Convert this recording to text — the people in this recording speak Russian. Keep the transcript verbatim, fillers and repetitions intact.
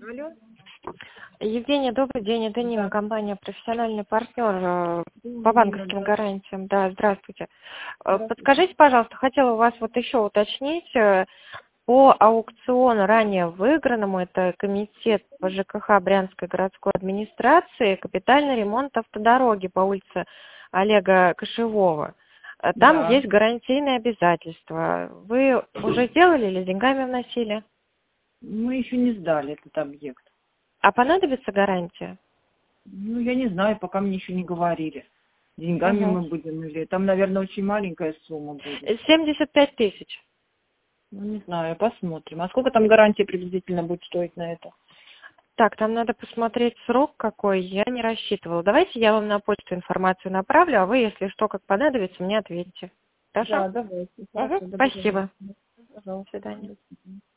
Алло. Евгения, добрый день. Это Нина, Да. компания «Профессиональный партнер» э, по Нина, банковским да. гарантиям. Да, здравствуйте. Э, Здравствуйте. Подскажите, пожалуйста, хотела у вас вот еще уточнить э, по аукциону ранее выигранному, это комитет по ЖКХ Брянской городской администрации, капитальный ремонт автодороги по улице Олега Кошевого. Э, Там Да. есть гарантийные обязательства. Вы уже сделали или деньгами вносили? Мы еще не сдали этот объект. А понадобится гарантия? Ну, я не знаю, пока мне еще не говорили. Деньгами Угу. мы будем или... Там, наверное, очень маленькая сумма будет. семьдесят пять тысяч. Ну, не знаю, посмотрим. А сколько там гарантия приблизительно будет стоить на это? Так, там надо посмотреть срок какой, я не рассчитывала. Давайте я вам на почту информацию направлю, а вы, если что, как понадобится, мне ответьте. Хорошо? Да, давайте. Угу. Хорошо, договорились. Спасибо. До Пожалуйста. свидания. До свидания.